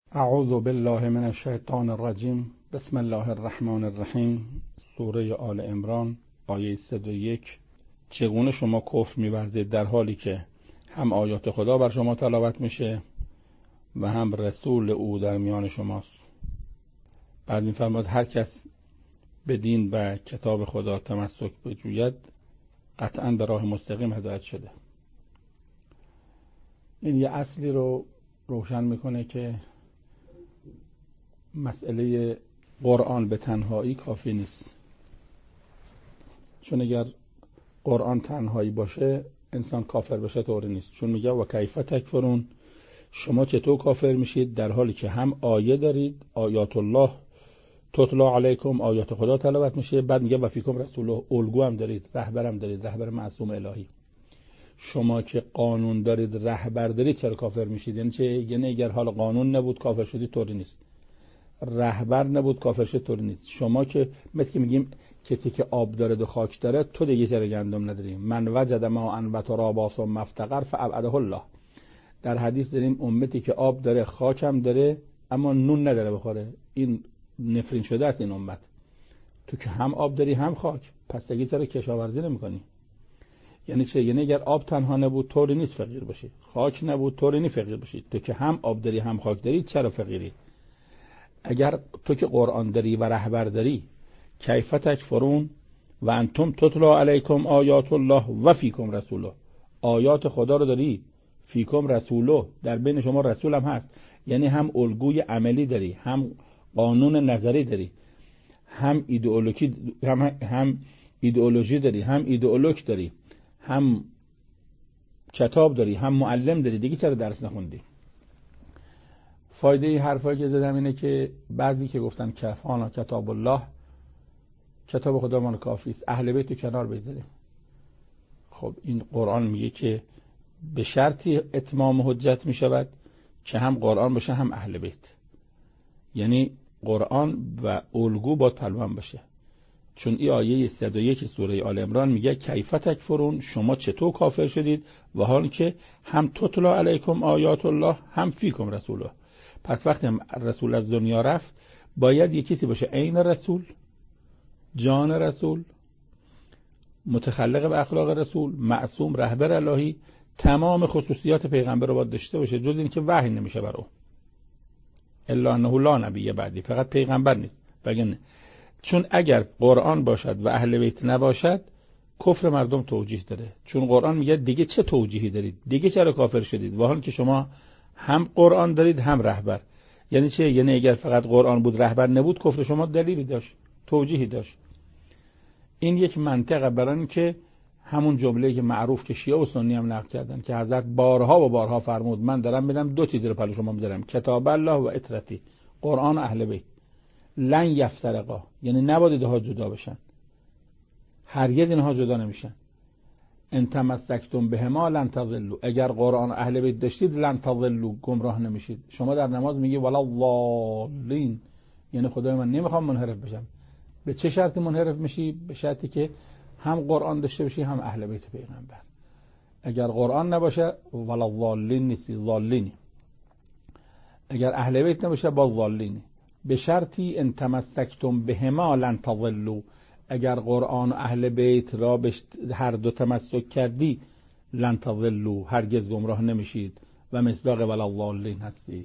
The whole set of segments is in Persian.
اعوذ بالله من الشیطان الرجیم. بسم الله الرحمن الرحیم. سوره آل عمران آیه 101. چگونه شما کفر می‌ورزید در حالی که هم آیات خدا بر شما تلاوت میشه و هم رسول او در میان شماست. بعد می‌فرماید هر کس به دین و کتاب خدا تمسک بجوید قطعاً به راه مستقیم هدایت شده. این یه اصلی رو روشن میکنه که مسئله قرآن به تنهایی کافی نیست. چون اگر قرآن تنهایی باشه انسان کافر بشه طوری نیست. چون میگه و کیف تکفرون، شما چطور کافر میشید در حالی که هم آیه دارید، آیات الله تتلا علیکم، آیات خدا تلاوت میشه، بعد میگه و فیکم رسول، الگو هم دارید، رهبرم دارید، رهبر معصوم الهی. شما که قانون دارید، رهبر دارید، چرا کافر میشید؟ یعنی چه؟ یعنی اگر حال قانون نبود کافر شدید طوری نیست، رهبر نبود کافر شد طوری نیست. شما که مثل که میگیم کسی که آب داره و خاک داره، تو دیگه چرا گندم نداری؟ من وجد ماء و ترابا ثم افتقر فابعده الله. در حدیث داریم امتی که آب داره خاک هم داره اما نون نداره بخوره، این نفرین شده است این امت. تو که هم آب داری هم خاک، پس دیگه چرا کشاورزی نمی‌کنی؟ یعنی چه؟ یعنی اگر آب تنها نبود طوری نیست فقیر باشی، خاک نبود طوری نیست فقیر باشی. تو که هم آب داری هم خاک داری، چرا فقیری؟ اگر تو که قرآن داری و رهبر داری، کیف تکفرون و انتم تتلا علیکم آیات الله و فیکم رسوله، آیات خدا رو داری، فیکم رسوله، در بین شما رسول هم هست. یعنی هم الگوی عملی داری، هم قانون نظری داری، هم ایدئولوژی داری، هم ایدئولوژ داری، هم کتاب داری، هم معلم داری. دیگه چرا درس نخوندی؟ فایده ای حرفایی که زدم اینه که بعضی که گفتن کفانا کتاب الله، کتاب خدا ما کافی است، اهل بیت رو کنار بذاریم. خب این قرآن میگه که به شرطی اتمام حجت میشود که هم قرآن باشه هم اهل بیت. یعنی قرآن و الگو با تلوان باشه. چون این آیه 101 سوره آل عمران میگه کیف تکفرون، شما چطور کافر شدید و حال که هم تتلا علیکم آیات الله هم فیکم رسوله. پس وقتی رسول از دنیا رفت باید یک کسی باشه عین رسول، جان رسول، متخلق به اخلاق رسول، معصوم، رهبر الهی، تمام خصوصیات پیغمبر رو باید داشته باشه، جز این که وحی نمیشه برو الا انه لا نبی بعدی، فقط پیغمبر نیست بگن. چون اگر قرآن باشد و اهل بیت نباشد کفر مردم توجیه داره. چون قرآن میگه دیگه چه توجیهی دارید؟ دیگه چرا کافر شدید؟ و حال که شما هم قرآن دارید هم رهبر. یعنی چه؟ یعنی اگر فقط قرآن بود رهبر نبود کفر شما دلیلی داشت، توجیهی داشت. این یک منطقه برای این که همون جمله‌ای که معروف که شیعه و سنی هم نقل کردن که حضرت بارها و بارها فرمود من دارم میدم دو چیز رو پلو شما میذارم، کتاب الله و اطرتی، قرآن و اهل بیت، لن یفترقا، یعنی نباید اینها جدا بشن، هرگز اینها جدا نمیشن. ان تمسکتم بهما لن تضلوا، اگر قرآن و اهل بیت داشتید لن تضلوا، گمراه نمیشید. شما در نماز میگی ولا الضالین، یعنی خدای من نمیخوام منحرف بشم. به چه شرطی منحرف میشی؟ به شرطی که هم قرآن داشته باشی هم اهل بیت پیغمبر. اگر قرآن نباشه ولا الضالین نیستی، ضالینی. اگر اهل بیت نباشه با ضالینی. به شرطی ان تمسکتم بهما لن تضلوا، اگر قرآن و اهل بیت را به هر دو تمسک کردی لن تضلوا، هرگز گمراه نمیشید و مصداق ولا الضالین هستی.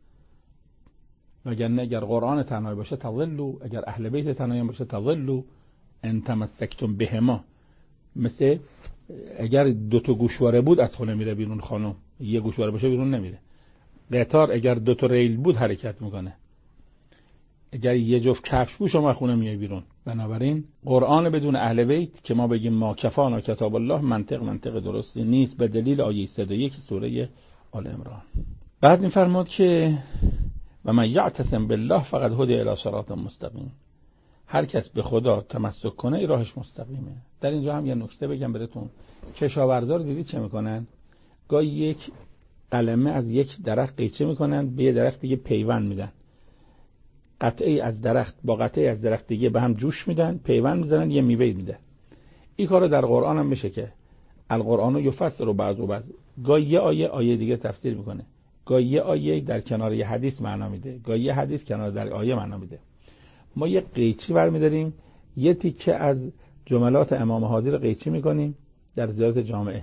وگرنه اگر قرآن تنهایی باشه تضلوا، اگر اهل بیت تنهایی باشه تضلوا. ان تمسکتم بهما، مثل اگر دو تا گوشواره بود از خونه میره بیرون خانم، یه گوشواره باشه بیرون نمیره. قطار اگر دو تا ریل بود حرکت میکنه، اگر یه جفت کفش بود شما خونه میای بیرون. بنابراین قرآن بدون اهل بیت که ما بگیم ما کفانا کتاب الله منطق درستی نیست، به دلیل آیه 101 سوره آل عمران. بعد میفرماد که و من یعتصم بالله فقد هدی الی صراط مستقیم، هر کس به خدا تمسک کنه راهش مستقیمه. در اینجا هم یه نکته بگم براتون، کشاورزا رو دیدید چه میکنن؟ گاهی یک قلمه از یک درخت قیچه میکنن به یه درخت دیگه پیوند میدن، قطعی از درخت با قطعی از درخت دیگه به هم جوش میدن، پیوند میزنن، یه میوه میده. این کارو در قرآن هم میشه که القرآن یفسر بعض و بعض، گاهی یه آیه دیگه تفسیر میکنه، گاهی یه آیه در کنار یه حدیث معنا میده، گاهی یه حدیث کنار در آیه معنا میده. ما یه قیچی برمی‌داریم، یه تیکه از جملات امام هادی رو قیچی میکنیم در زیارت جامعه.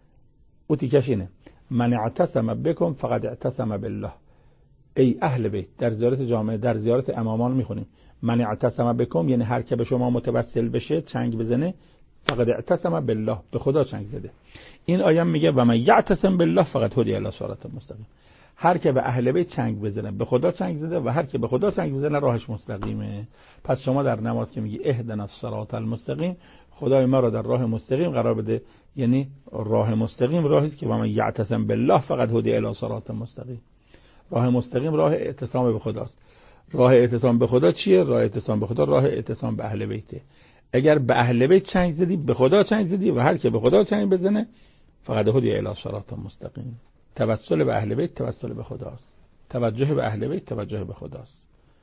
او تیکش اینه: من اعتصم بکم فقد اعتصم بالله. ای اهل بیت، در زیارت جامعه، در زیارت امامان میخونیم من اعتصم بکم، یعنی هر که به شما متوسل بشه، چنگ بزنه، فقد اعتصم بالله، به خدا چنگ زده. این آیه میگه و من یعتصم بالله فقد هدی الی صراط مستقیم. هر که به اهل بیت چنگ بزنه به خدا چنگ زده و هر که به خدا چنگ بزنه راهش مستقیمه. پس شما در نماز که میگی اهدنا الصراط المستقیم، خدای ما را در راه مستقیم قرار بده، یعنی راه مستقیم راهی است که و من یعتصم بالله فقد هدی الی صراط مستقیم. راه مستقیم راه اعتصام به خداست. راه اعتصام به خدا چیه؟ راه اعتصام به خدا راه اعتصام به اهل بیته. اگر به اهل بیت چنگ زدی به خدا چنگ زدی و هر که به خدا چنگ بزنه فقد هدی الی صراط مستقیم. توسل به اهل بیت توسل به خداست، توجه به اهل بیت توجه به خداست.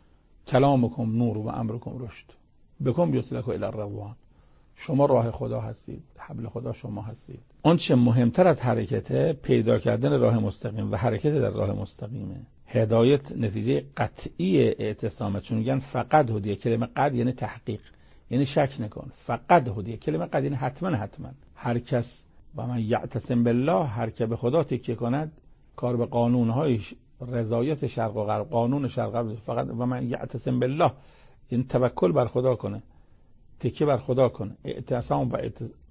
کلامکم نور و امرکم رشد بکم یسلک الی الرضوان. شما راه خدا هستید، حبل خدا شما هستید. اون چه مهمتر از حرکته پیدا کردن راه مستقیم و حرکت در راه مستقیمه. هدایت نتیجه قطعی اعتصامه. چون میگن فقط هدیه، کلمه قد یعنی تحقیق، یعنی شک نکن. فقط هدیه، کلمه قد یعنی حتما. هر کس و من یعتصم بالله، هر که به خدا تکیه کند، کار به قانونهای رضایت شرق و غرب، قانون شرق و غرب، فقط و من یعتصم بالله یعنی توکل بر خدا کنه، تکیه بر خدا کنه، اعتصام و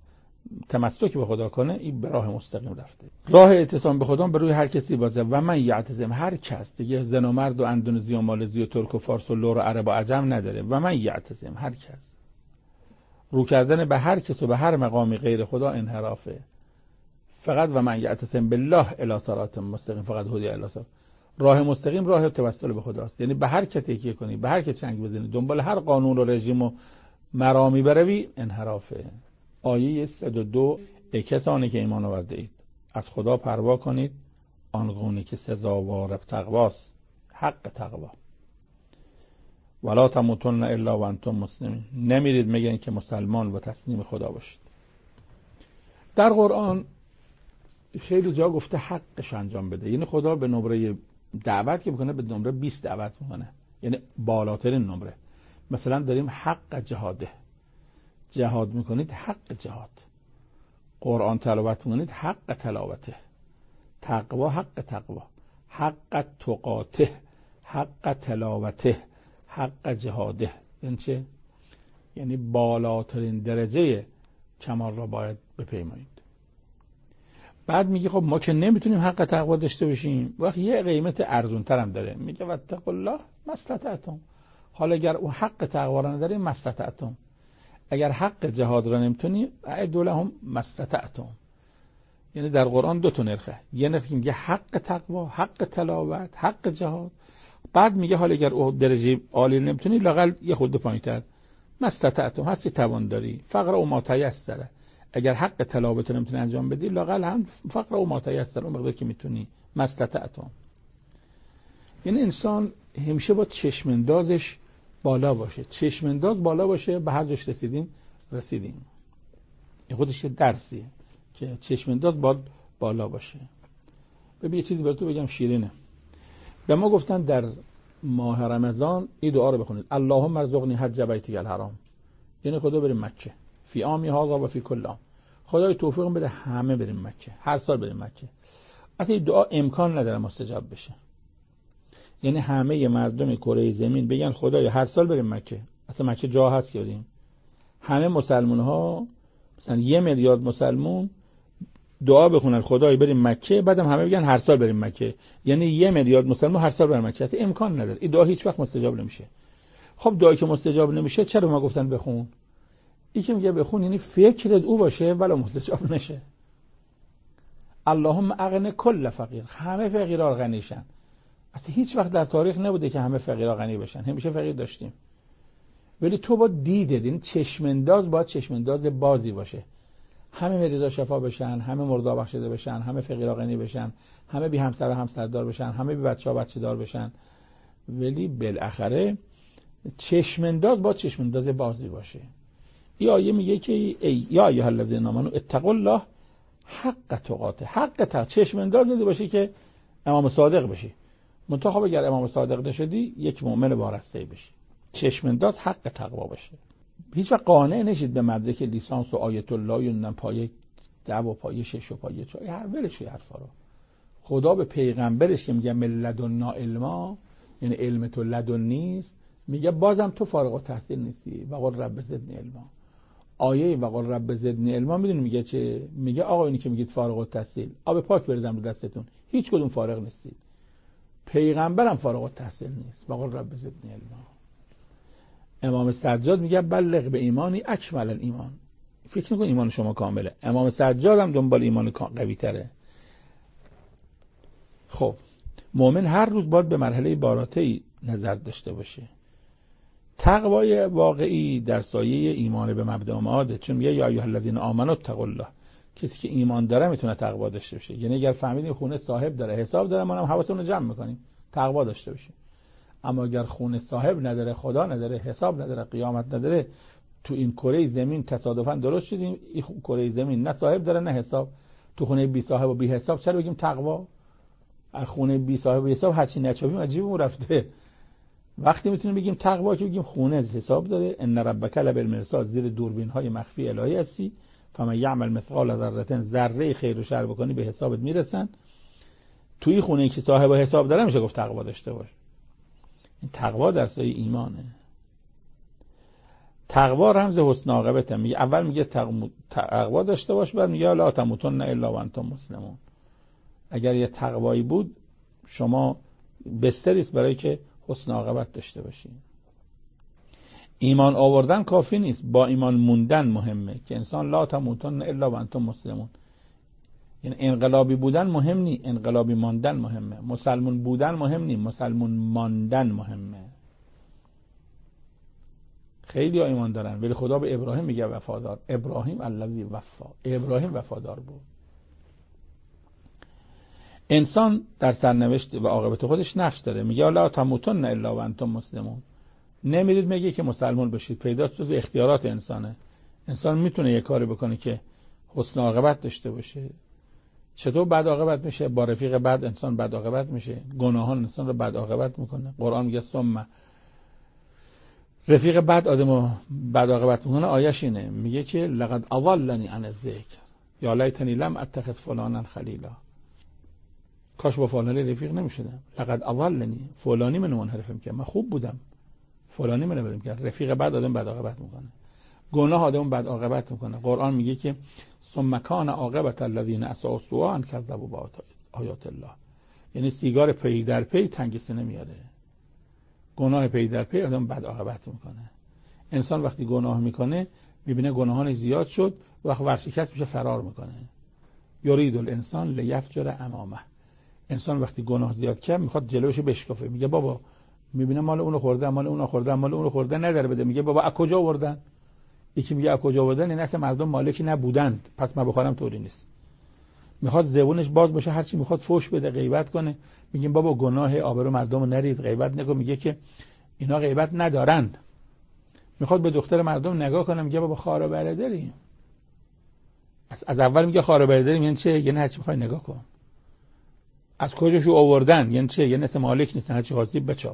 تمسک به خدا کنه، این به راه مستقیم رفته. راه اعتصام به خدا به روی هر کسی بازه. و من یعتصم، هر کس، دیگه زن و مرد و اندونزی و مالزی و ترک و فارس و لور و عرب و عجم نداره. و من یعتصم، هر کس. رو کردن به هر کس و به هر مقامی غیر خدا انحرافه. فقط و من یعتصم بالله الی صراط مستقیم فقط هدی الی صراط. راه مستقیم راه توسل به خداست، یعنی به هر کی تکیه کنی، به هر کی چنگ بزنی، دنبال هر قانون و رژیم و مرامی بروی، انحرافه. آیه 102: ای کسانی که ایمان آورده اید از خدا پروا کنید، آنگونه که سزاوار تقواست، حق تقوا. ولا تموتن الا و انتم مسلمین، نمیرید مگر اینکه مسلمان و تسلیم خدا باشید. در قرآن خیلی جا گفته حقش انجام بده، یعنی خدا به نمره دعوت که بکنه به نمره 20 دعوت میکنه، یعنی بالاترین نمره. مثلا داریم حق جهاده، جهاد میکنید حق جهاد. قرآن تلاوت میکنید حق تلاوته. تقوا حق تقوا، حق تقاته، حق تلاوته، حق جهاده. یعنی چه؟ یعنی بالاترین درجه کمال را باید بپیمایید. بعد میگه خب ما که نمیتونیم حق تقوا داشته باشیم، وقت یه قیمت ارزون تر هم داره، میگه واتقوا الله ما استطعتم. حالا اگر اون حق تقوا را نداریم ما استطعتم، اگر حق جهاد را نمیتونی اعدوا لهم ما استطعتم. یعنی در قرآن دو تا نرخه، یه نرخ میگه حق تقوا، حق تلاوت، حق جهاد. بعد میگه حالا اگر اون درجه عالی نمیتونی لااقل یه خورده پایین‌تر ما استطعتم، هستی توان داری، فقر و ما تیسر. اگر حق تلاوت نمیتونی انجام بدی لااقل هم فقر و ما تیسر، اون مقدار که میتونی ما استطعتم. یعنی انسان همیشه با چشم اندازش بالا باشه، چشم انداز بالا باشه، به هر جاش رسیدیم. این خودش درسیه که چشم انداز بالا باشه. ببین یه چیزی براتون بگم شیرینه. به ما گفتن در ماه رمضان این دعا رو بخونید: اللهم ارزقنی حج بیتک الحرام. یعنی خدا بریم مکه فی عامی هذا و فی کل عام. خدای توفیق بده همه بریم مکه، هر سال بریم مکه. اصلا این دعا امکان نداره مستجاب بشه. یعنی همه مردم کره زمین بگن خدای هر سال بریم مکه. اصلا مکه جا هست یادیم. همه مسلمان ها مثلا 1 میلیارد مسلمان دعا بخونن خدای بریم مکه، بعدم همه بگن هر سال بریم مکه. یعنی 1 میلیارد مسلمان هر سال بریم مکه. اصلا امکان نداره. این دعا هیچ وقت مستجاب نمیشه. خب دعایی که مستجاب نمیشه چرا ما گفتن بخون؟ این که میگه بخون یعنی فکرت او باشه ولی مستجاب نشه. اللهم اغن کل فقیر، همه فقیرها غنیشن. اصلا هیچ وقت در تاریخ نبوده که همه فقیرها غنی بشن، همیشه فقیر داشتیم. ولی تو با دیدت، این چشمانداز باید چشمانداز بازی باشه. همه مریضا شفا بشن، همه مردا بخشیده بشن، همه فقیرها غنی بشن، همه بی همسر و همسردار بشن، همه بی بچه‌ها بچه‌دار بشن. ولی بالاخره چشمانداز باید چشمانداز بازی باشه. این آیه میگه که ای یا ایها الذین آمنوا اتقوا الله حق تقاته. حق چشمانداز نده باشه که امام صادق بشی. منتها اگر امام صادق نشدی یک مؤمن وارسته بشی. چشم انداز حق تقوا باشه. هیچ وقت قانع نشید به مدرک لیسانس و آیت الله یا پایه 10 و پایه 6 و پایه 4 هر ولش حرفا رو. خدا به پیغمبرش که میگه لدنا علما، یعنی علم تو لدن نیست، میگه بازم تو فارغ التحصیل نیستی. و قل رب زدنی علما. آیه و قل رب زدنی علما میدونی میگه چه؟ میگه آقا اینی که میگید فارغ التحصیل، آب پاک بریزم رو دستتون، هیچ کدوم فارغ نیستید. پیغمبرم فارغ التحصیل نیست. و قل رب زدنی علما. امام سجاد میگه بلغ به ایمانی اکمل الایمان. فکر نکن ایمان شما کامله. امام سجاد هم دنبال ایمان قوی تره. خب مؤمن هر روز باید به مرحله بالاتری نظر داشته باشه. تقوای واقعی در سایه ایمان به مبدأ معاده. چون میگه یا ایها الذین آمنوا اتقوا الله. کسی که ایمان داره میتونه تقوا داشته باشه. یعنی اگر فهمیدین خونه صاحب داره حساب داره، ما هم حواسمون رو جمع میکنیم تقوا داشته باشیم. اما اگر خونه صاحب نداره، خدا نداره، حساب نداره، قیامت نداره، تو این کره زمین تصادفاً درست شدیم، این کره زمین نه صاحب داره نه حساب، تو خونه بی صاحب و بی حساب، چرا بگیم تقوا؟ از خونه بی صاحب و بی حساب هرچی نچوبیم عجیبمون رفته. وقتی میتونیم بگیم تقوا که بگیم خونه حساب داره. ان ربک لبالمرصاد، زیر دوربین‌های مخفی الهی هستی. فمن یعمل مثقال ذره، ذره خیر و شر بکنی به حسابت میرسن. توی خونه که صاحب و حساب داره میشه گفت تقوا داشته باش. این تقوا در سایه ایمانه. تقوا رمز حسن عاقبته. میگه اول میگه تقوا داشته باش، بعد میگه لا تموتن الا وانتم مسلمون. اگر یه تقوایی بود شما بستری است برای که حسن عاقبت داشته باشید. ایمان آوردن کافی نیست، با ایمان موندن مهمه که انسان لا تموتن الا وانتم مسلمون. یعنی انقلابی بودن مهم نی، انقلابی ماندن مهمه. مسلمون بودن مهم نی، مسلمون ماندن مهمه. خیلی ها ایمان دارن ولی خدا به ابراهیم میگه وفادار. ابراهیم الذی وفا. ابراهیم وفادار بود. انسان در سرنوشت و عاقبت خودش نقش داره. میگه لا تموتن الا وانتم مسلمون. نمیرید میگه که مسلمان بشید. پیداست جز اختیارات انسانه. انسان میتونه یه کاری بکنه که حسن عاقبت داشته باشه. چطور بد عاقبت میشه؟ با رفیق بد انسان بد عاقبت میشه. گناهان انسان رو بد عاقبت میکنه. قرآن میگه ثم رفیق بد آدمو بد عاقبت میکنه. آیش اینه، میگه که لقد اضلنی عن الذکر یا لیتنی لم اتخذ فلانا خلیلا. کاش با فلانی رفیق نمیشدم. لقد اضلنی، فلانی منو منحرف میکرد، من خوب بودم، فلانی منو بدم کرد. رفیق بد آدم بد عاقبت میکنه. گناه آدم بد عاقبت میکنه. قرآن میگه که ثم کان عاقبت الذین اساءوا السوء ان کذبوا بآیات الله. یعنی سیگار پی در پی تنگ سینه میاره. گناه پی در پی آدم بد عاقبت میکنه. انسان وقتی گناه میکنه میبینه گناهان زیاد شد، وقت ورشکست میشه فرار میکنه. یرید الانسان لیفجر امامه. انسان وقتی گناه زیاد کرد میخواد جلوش بشکافه. میگه بابا میبینه مال اونو خورده، مال اونو خورده، مال اونو خورده، نداره بده. میگه بابا از کجا آوردن؟ یکی میگه از کجا آوردن؟ این اصلا مردم مالکی نبودند، پس من بخورم طوری نیست. میخواد زبونش باز باشه، هرچی میخواد فوش بده، غیبت کنه. میگیم بابا گناه آبرو مردمو نریز، غیبت نکن. میگه که اینا غیبت ندارند. میخواد به دختر مردم نگاه کنه، میگه بابا خار و بره داریم. از اول میگه خار و بره داریم یعنی چه؟ یعنی هرچی میخوای نگاه کن. از کجاشو آوردن یعنی چه؟ یعنی مثل مالک نیستن، هرچی خواستی بچاپ.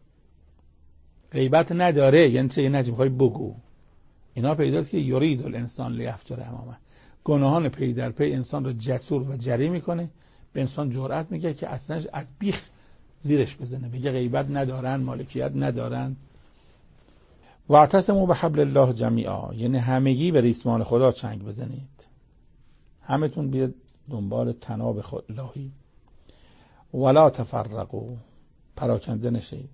غیبت نداره یعنی چه؟ یعنی هرچی میخوای بگو. اینا پیداست که یرید الانسان لیفجر امامه. گناهان پی در پی انسان رو جسور و جری میکنه. به انسان جرأت میگه که اصلا از بیخ زیرش بزنه، بگه غیبت ندارن، مالکیت ندارن. واعتصموا بحبل الله جمیعا، یعنی همگی به ریسمان خدا چنگ بزنید. همتون بیاد دنبال طناب الهی. ولا تفرقوا، پراکنده نشید.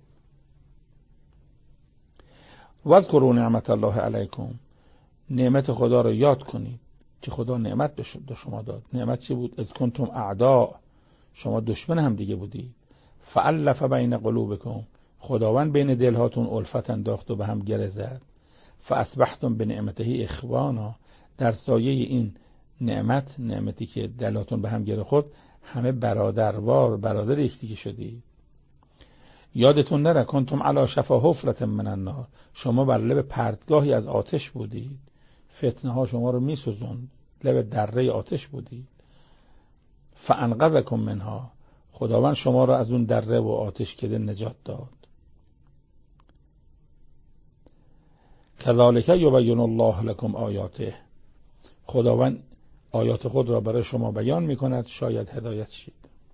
واذکروا نعمت الله علیکم، نعمت خدا رو یاد کنید که خدا نعمت به شما داد. نعمت چی بود؟ اذ کنتم اعداء، شما دشمن هم دیگه بودید. فالف بین قلوبکم، خداوند بین دلهاتون الفت انداخت و به هم گره زد. فاصبحتم بنعمته اخوانا، در سایه این نعمتی که دلهاتون به هم گره خورد همه برادروار، برادر یکدیگه شدید. یادتون نره کنتم علی شفا حفرة من النار، شما بر لب پرتگاهی از آتش بودید. فتنه ها شما رو میسوزوند، لب دره آتش بودید. فانقذکم منها، خداوند شما را از اون دره و آتش کده نجات داد. کذالک یبین الله لکم آیاته، خداوند آیات خود را برای شما بیان میکند شاید هدایت شید.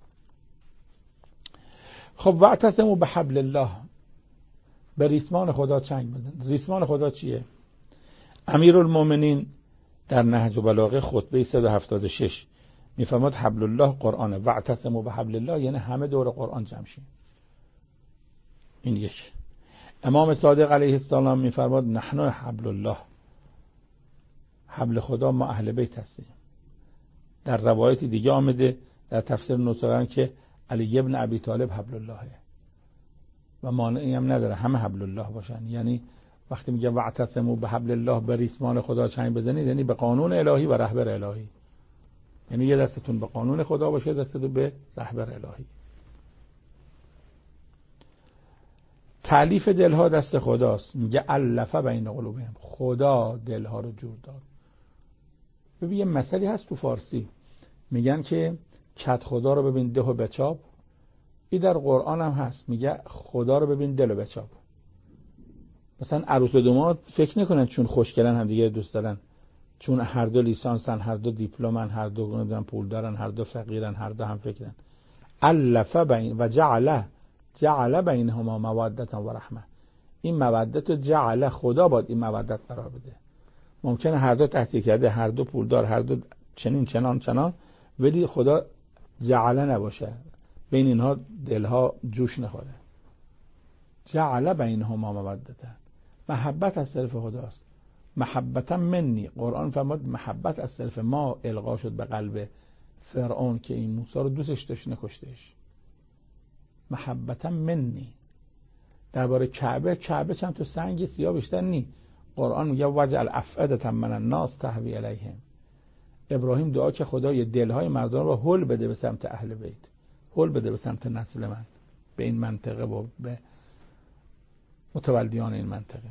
خب واعتصموا بحبل الله، به ریسمان خدا چنگ بزن. ریسمان خدا چیه؟ امیرالمومنین در نهج البلاغه خطبه 176 میفرماد حبل الله قرآنه، واعتصموا بحبل الله یعنی همه دور قرآن جمع شیم. این یک. امام صادق علیه السلام میفرماد نحن حبل الله، حبل خدا ما اهل بیت هستیم. در روایت دیگه آمده در تفسیر نصران که علی ابن ابی طالب حبل اللهه و مانعی هم نداره همه حبل الله باشن. یعنی وقتی میگه واعتصموا بحبل الله، به ریسمان خدا چنگ بزنید، یعنی به قانون الهی و رهبر الهی. یعنی یه دستتون به قانون خدا باشه، دستتون به رهبر الهی. تألیف دلها دست خداست. میگه الف بین قلوبهم، خدا دلها رو جور داد. ببین یه مسئله هست تو فارسی میگن که کت خدا رو ببین ده و بچاب، این در قرآن هم هست، میگه خدا رو ببین دل و بچاب. مثلا عروس و داماد فکر نکنن چون خوشگلن هم دیگه دوست دارن، چون هر دو لیسانسن، هر دو دیپلمن، هر دو پول دارن، هر دو فقیرن، هر دو هم فکرن. الف بین و جعل بینهما مودة و رحمه، این مودت جعل، خدا باید این مودت قرار بده. ممکنه هر دو تحصیل کرده، هر دو پولدار، هر دو چنین چنان، ولی خدا جعل نباشه، بین اینها دلها جوش نخوره. جعل بینهما مودة، محبت از طرف خداست. محبتا منی، قرآن فرمود محبت از طرف ما القا شد به قلب فرعون که این موسی رو دوستش داشت نکشتش. محبتا منی. درباره کعبه چند تا سنگ سیاه بیشتر نی. قرآن میگه وجعل افئدة من الناس تهوی الیهم. ابراهیم دعا که خدای دلهای مردم رو هل بده به سمت اهل بیت، هل بده به سمت نسل من، به این منطقه و به متولدیان این منطقه.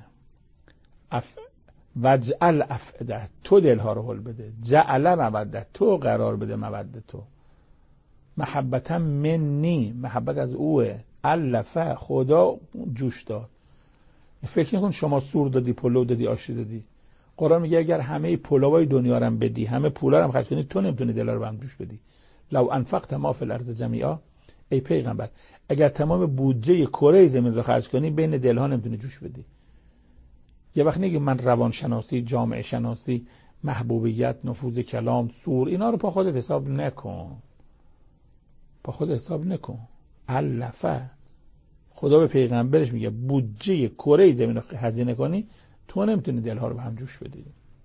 وجعل افئده، تو دلها رو هل بده. جعل مودت، تو قرار بده مودت تو. محبتا منی، محبت از اوه. الف، خدا جوش داد. فکر نکن شما سور دادی، پلو دادی، آشی دادی. قرآن میگه اگر همه پلوای دنیا رو هم بدی، همه پولا رو هم خرج کنی، تو نمیتونی دلار رو هم جوش بدی. لو انفقت ما فی الارض جمیعا، ای پیغمبر اگر تمام بودجه کره زمین رو خرج کنی، بین دلها نمیتونی جوش بدی. یه وقت نگی من روانشناسی، جامعه شناسی، محبوبیت، نفوذ کلام، سور، اینا رو پا خودت حساب نکن. پا خودت حساب نکن. علفه، خدا به پیغمبرش میگه بودجه کره زمین رو هزینه کنی، تو نمیتونی دلها رو به هم جوش بدی.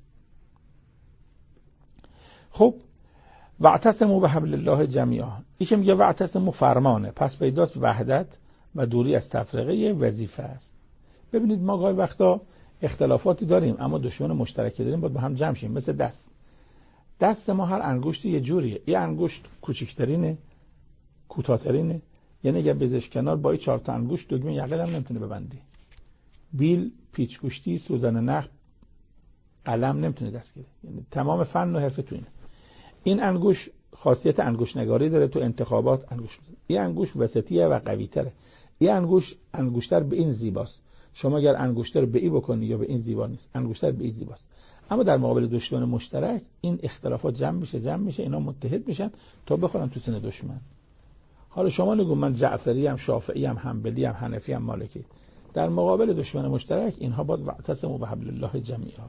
خب واعتصموا بحبل الله جمیعا، این که میگه واعتصموا فرمانه، پس پیداست وحدت و دوری از تفرقه یه وظیفه است. ببینید ما گاهی وقتا اختلافاتی داریم اما دشمن مشترکی داریم، باید با هم جمع شیم. مثل دست ما هر انگشتی یه جوریه. یه انگشت کوچکترینه، کوتاه‌ترینه، یعنی اگه بزش کنار با این 4 تا انگشت دگمه یقه هم نمیتونه ببندی. بیل، پیچگوشتی، سوزن نخ، قلم نمیتونه دست گیره. یعنی تمام فن و حرفه تو اینه. این انگوش خاصیت انگوش نگاری داره، تو انتخابات انگوش میزنه. این انگوش وسطیه و قوی تره. این انگشتر به این زیباست. شما اگر انگشتر رو به این بکنی یا به این زیبا نیست، انگشتر به این زیباست. اما در مقابل دشمن مشترک این اختلافات جمع میشه، اینا متحد میشن تا بخورن تو سینه دشمن. حالا شما نگو من جعفری ام، شافعی ام، حنبلی ام، حنفی ام، مالکی. در مقابل دشمن مشترک اینها باید واعتصموا بحبل الله جمیعا.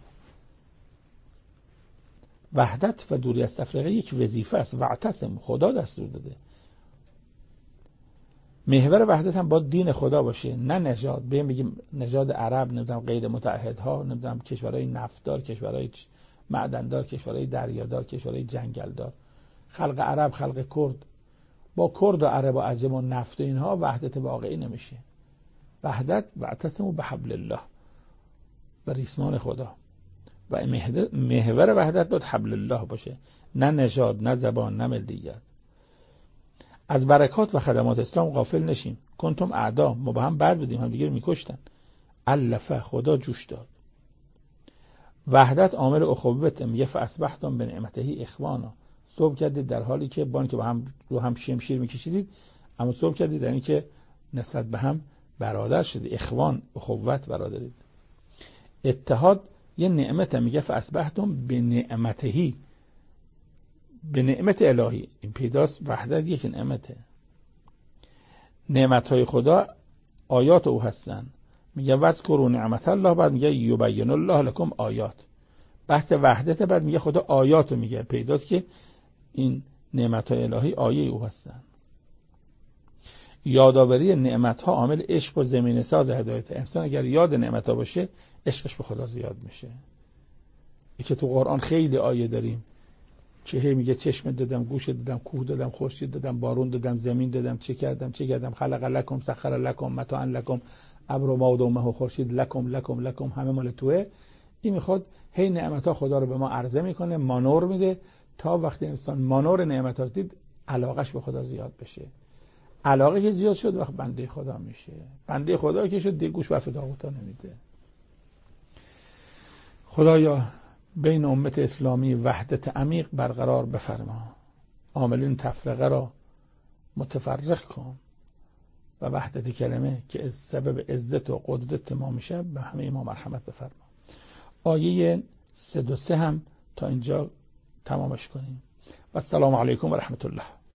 وحدت و دوری از تفرقه یک وظیفه است. واعتصموا، خدا دستور داده. محور وحدت هم باید دین خدا باشه، نه نژاد. بگیم نژاد عرب، نمیدونم غیر متعهدها، نمیدونم کشورهای نفتدار، کشورهای معدندار، کشورهای دریادار، کشورهای جنگلدار. خلق عرب، خلق کرد، با کرد و عرب و عجم و نفت و اینها وحدت واقعی نمیشه. وحدت واعتصموا بحبل الله، به ریسمان خدا. و محور وحدت باید حبل الله باشه، نه نژاد، نه زبان، نه ملیت. از برکات و خدمات اسلام غافل نشیم. کنتم اعدا، ما با هم بد بودیم، هم دیگه رو میکشتن. الفه، خدا جوش داد. وحدت عامل اخوت، میگه فاصبحتم بنعمته اخوانا، صبح کردید در حالی که با اینکه با هم رو هم شمشیر میکشیدید، اما صبح کردید در اینکه نسبت به هم برادر شدید، اخوان، اخوت برادرید. اتحاد یه نعمت، میگه فاصبحتم بنعمته، به نعمت الهی. این پیداست وحدت یک نعمته. نعمتهای خدا آیات او هستن. میگه واذکروا نعمت الله، بعد میگه یبین الله لکم آیات. بحث وحدت، بعد میگه خدا آیاتو میگه. پیداست که این نعمتهای الهی آیه او هستن. یادآوری نعمتها عامل عشق و زمینه ساز هدایت. انسان اگر یاد نعمتها باشه، عشقش به خدا زیاد میشه. که تو قرآن خیلی آیه داریم که هی میگه چشم دادم، گوش دادم، کوه دادم، خورشید دادم، بارون دادم، زمین دادم، چه کردم، خلق لکم، سخر لکم، متاعا لکم، ابر و ماه و مه و خورشید لکم، همه مال توئه. این میخواد هی نعمتها خدا رو به ما عرضه میکنه، مانور میده، تا وقتی انسان مانور نعمتها رو دید، علاقش به خدا زیاد بشه. علاقه که زیاد شد، وقت بنده خدا میشه. بنده خدا که شد، دیگه گوش به داغوتا نمیده. خدایا بین امت اسلامی وحدت عمیق برقرار بفرما. عاملین تفرقه را متفرق کن و وحدت کلمه که سبب عزت و قدرت ما میشه، به همه ما مرحمت بفرما. آیه 3 هم تا اینجا تمامش کنیم. و السلام علیکم و رحمت الله.